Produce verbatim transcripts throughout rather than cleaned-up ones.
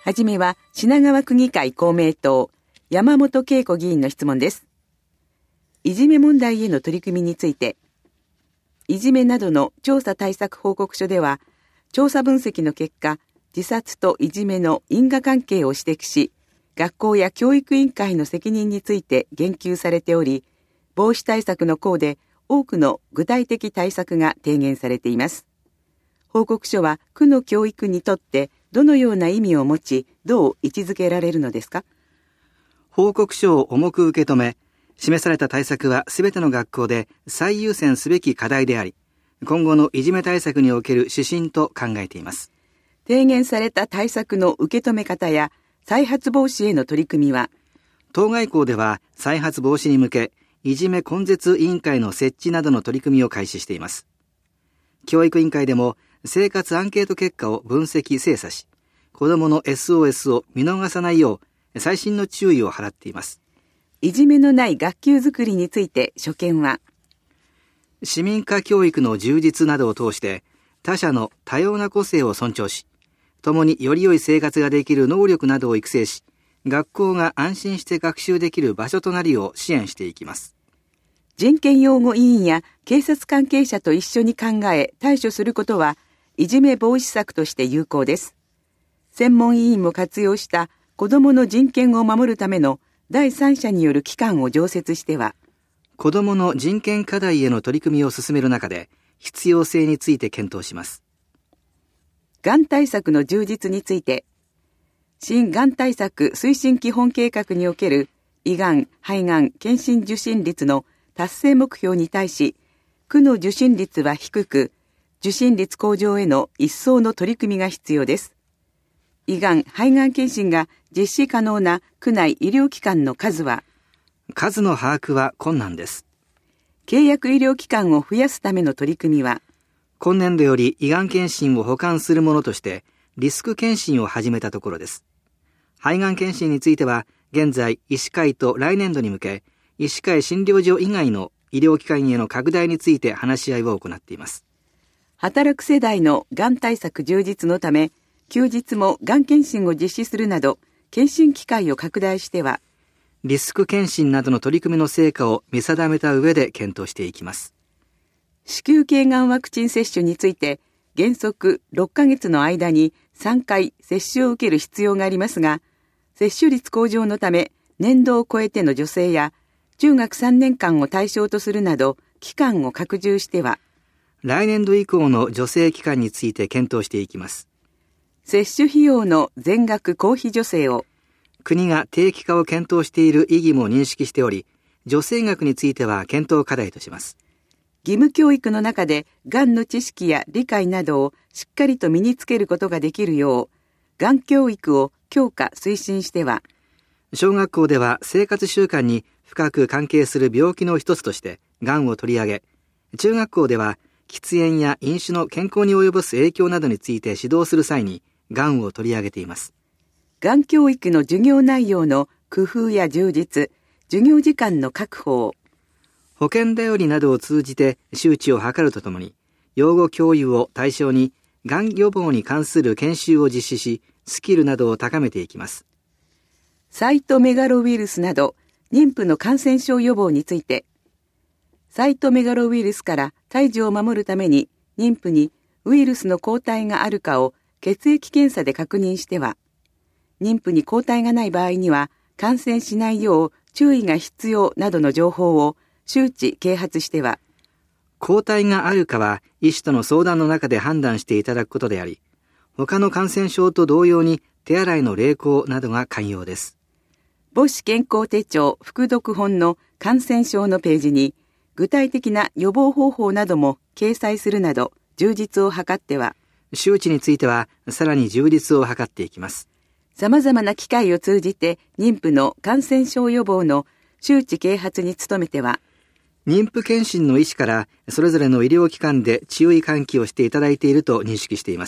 はじめは品川区議会公明党山本恵子議員の質問です。いじめ問題への取り組みについて、いじめなどの調査対策報告書では、調査分析の結果、自殺といじめの因果関係を指摘し、学校や教育委員会の責任について言及されており、防止対策の項で多くの具体的対策が提言されています。報告書は区の教育にとってどのような意味を持ち、どう位置づけられるのですか？ 報告書を重く受け止め、示された対策はすべての学校で最優先すべき課題であり、今後のいじめ対策における指針と考えています。 提言された対策の受け止め方や再発防止への取り組みは、 当該校では再発防止に向け、いじめ根絶委員会の設置などの取り組みを開始しています。教育委員会でも生活アンケート結果を分析精査し、子どもの エスオーエス を見逃さないよう細心の注意を払っています。 いじめのない学級づくりについて所見は、 市民化教育の充実などを通して他者の多様な個性を尊重し、共により良い生活ができる能力などを育成し、学校が安心して学習できる場所となるよう支援していきます。 人権擁護委員や警察関係者と一緒に考え対処することはいじめ防止策として有効です。専門委員も活用した子どもの人権を守るための第三者による機関を常設しては、 子どもの人権課題への取り組みを進める中で必要性について検討します。 がん対策の充実について、新がん対策推進基本計画における胃がん、肺がん検診受診率の達成目標に対し、区の受診率は低く、受診率向上への一層の取り組みが必要です。胃がん、肺がん検診が実施可能な区内医療機関の数は、 数の把握は困難です。 契約医療機関を増やすための取り組みは、 今年度より胃がん検診を補完するものとして、リスク検診を始めたところです。肺がん検診については、現在、医師会と来年度に向け、医師会診療所以外の医療機関への拡大について話し合いを行っています。 働く世代のがん対策充実のため、休日もがん検診を実施するなど、検診機会を拡大しては、 リスク検診などの取り組みの成果を見定めた上で検討していきます。 子宮頸がんワクチン接種について、原則ろっかげつの間にさんかい接種を受ける必要がありますが、接種率向上のため、年度を超えての女性や、中学さんねんかんを対象とするなど、期間を拡充しては、 来年度以降の助成期間について検討していきます。 接種費用の全額公費助成を、 国が定期化を検討している意義も認識しており、助成額については検討課題とします。 義務教育の中で、がんの知識や理解などをしっかりと身につけることができるよう、がん教育を強化推進しては、 小学校では生活習慣に深く関係する病気の一つとして、がんを取り上げ、中学校では喫煙や飲酒の健康に及ぼす影響などについて指導する際に、がんを取り上げています。 がん教育の授業内容の工夫や充実、授業時間の確保を、 保健だよりなどを通じて周知を図るとともに、養護教諭を対象に、がん予防に関する研修を実施し、スキルなどを高めていきます。 サイトメガロウイルスなど、妊婦の感染症予防について、サイトメガロウイルスから胎児を守るために、妊婦にウイルスの抗体があるかを血液検査で確認しては、妊婦に抗体がない場合には、感染しないよう注意が必要などの情報を周知啓発しては、 抗体があるかは医師との相談の中で判断していただくことであり、他の感染症と同様に手洗いの励行などが肝要です。 母子健康手帳副読本の感染症のページに、具体的な予防方法なども掲載するなど、充実を図っては、 周知についてはさらに充実を図っていきます。 様々な機会を通じて妊婦の感染症予防の周知啓発に努めては、 妊婦検診の医師からそれぞれの医療機関で注意喚起をしていただいていると認識しています。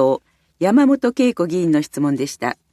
品川区議会公明党山本恵子議員の質問でした。